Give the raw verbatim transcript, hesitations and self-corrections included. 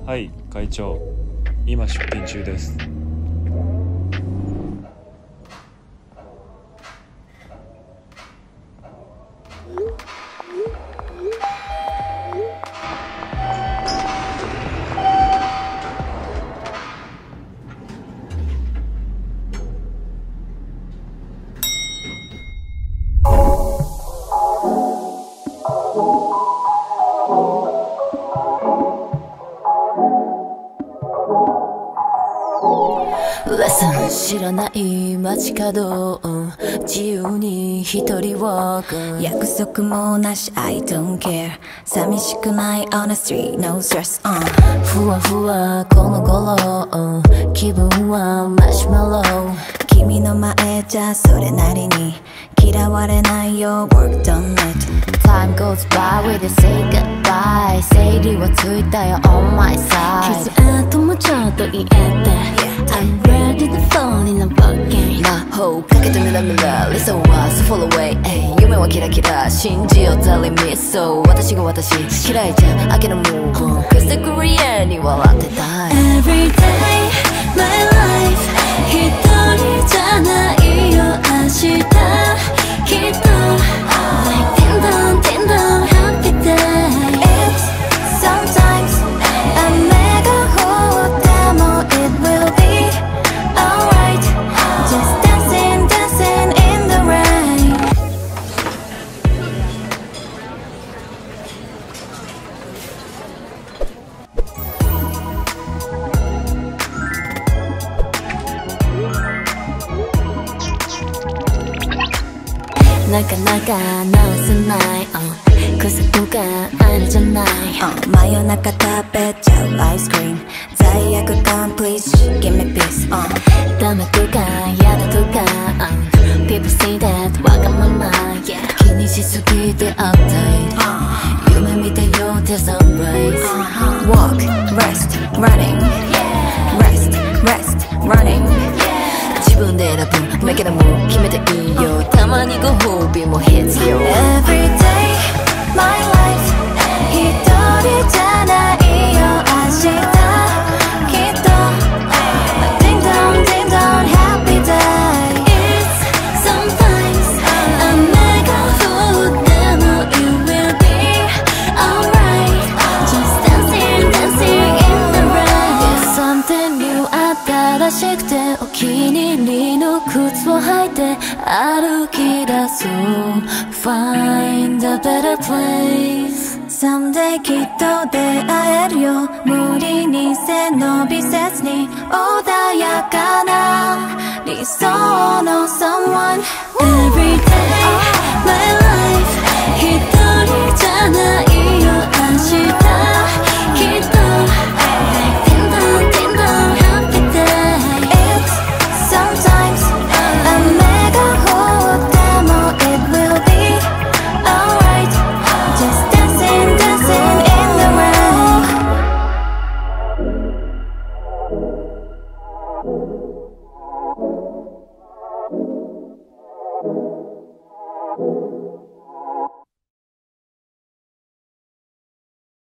はい、会長、今出品中です。 Listen 知らない街角自由に一人 walk 約束もなし I don't care 寂しくない on the street no stress、uh、ふわふわこの頃気分はマシュマロ君の前じゃそれなりに嫌われないよ work done it Time goes by we just say goodbye 整理はついたよ on my side 傷跡もちょっと言えて I'm ready to fall in love again 魔法かけてメラメラ理想は so fall away 夢はキラキラ信じよう telling me so 私が私嫌いじゃ飽きの move on Cause the Korean に笑ってたい Every day my life 一人じゃないよ明日きっと Like ding dong ding dong happy day It's sometimes a mega hot demo It will be alright Just dancing dancing in the rain なかなか直せない、uh、苦涩があるじゃない、uh、真夜中食べちゃうアイスクリーム罪悪感 please give me peace、uh、ダメとか嫌だとか、uh、people say that わがまま、yeah、気にしすぎて update、uh、夢見てよ till sunrise、uh、walk rest running rest rest running自分で選ぶだけでも決めていいよたまにご褒美も必要 Every day my life 一人じゃないよ明日きっと Ding dong ding dong happy day It's sometimes a mega fool demo You will be alright Just dancing dancing in the rain It's something new 新しくてお気に入りの靴を履いて歩き出そう Find a better place Someday きっと出会えるよ無理に背伸びせずに穏やかな理想の Someone Every day my life 一人じゃないよ明日きっと Ding dong ding dong happy day It's sometimes a mega hot demo It will be alright Just dancing dancing in the rain